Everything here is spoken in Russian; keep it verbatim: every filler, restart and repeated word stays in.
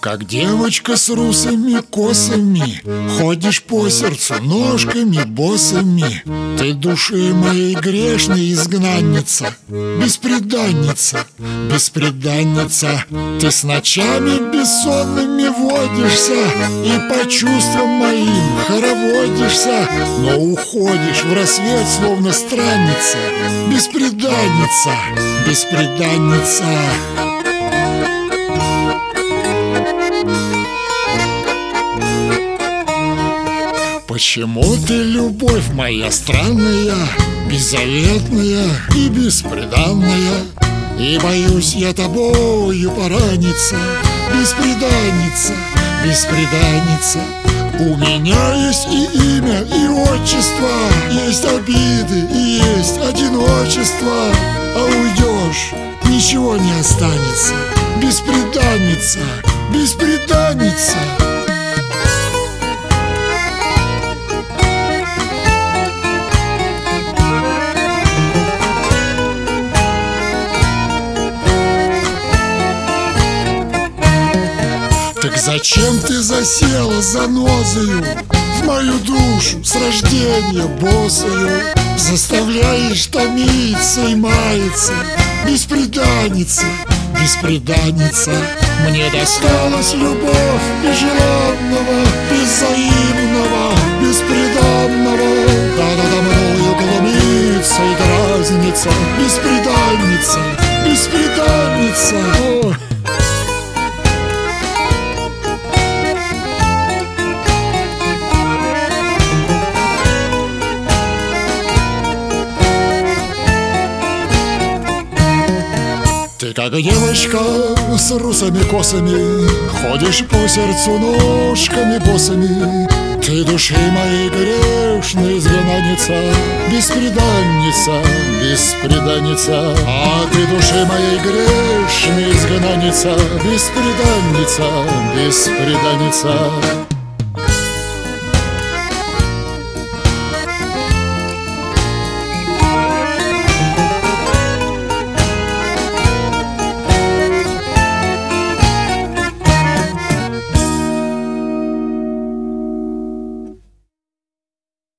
как девочка с русыми косами, ходишь по сердцу ножками босыми. Ты души моей грешной изгнанница, бесприданница, бесприданница. Ты с ночами бессонными водишься и по чувствам моим хороводишься, но уходишь в рассвет, словно странница, бесприданница, бесприданница. Почему ты, любовь моя странная, беззаветная и бесприданная? И боюсь я тобою пораниться, бесприданница, бесприданница. У меня есть и имя, и отчество, есть обиды и есть одиночество. А уйдешь, ничего не останется, бесприданница, бесприданница. Так зачем ты засела занозою в мою душу с рождения босою? Заставляешь томиться и маяться, бесприданница, бесприданница. Мне досталась любовь безжеланного, безвзаимного, бесприданного. Да надо мною глумится и дразнится, бесприданница, бесприданница. О! Ты как девочка с русыми косами, ходишь по сердцу ножками босыми. Ты души моей грешной изгнанница, бесприданница, бесприданница. А ты души моей грешной изгнанница, бесприданница, бесприданница.